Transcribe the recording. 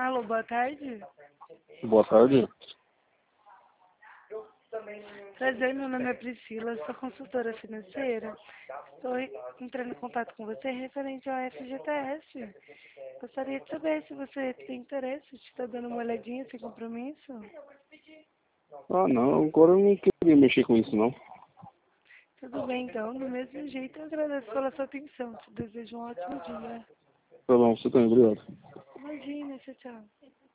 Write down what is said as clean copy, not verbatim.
Alô, boa tarde. Boa tarde. Prazer, meu nome é Priscila, eu sou consultora financeira. Estou entrando em contato com você referente ao FGTS. Gostaria de saber se você tem interesse, se está dando uma olhadinha sem compromisso. Ah, não, agora eu não queria mexer com isso, não. Tudo bem, então. Do mesmo jeito, eu agradeço pela sua atenção. Te desejo um ótimo dia. Tá bom, você também, obrigado. Imagina, tchau, tchau.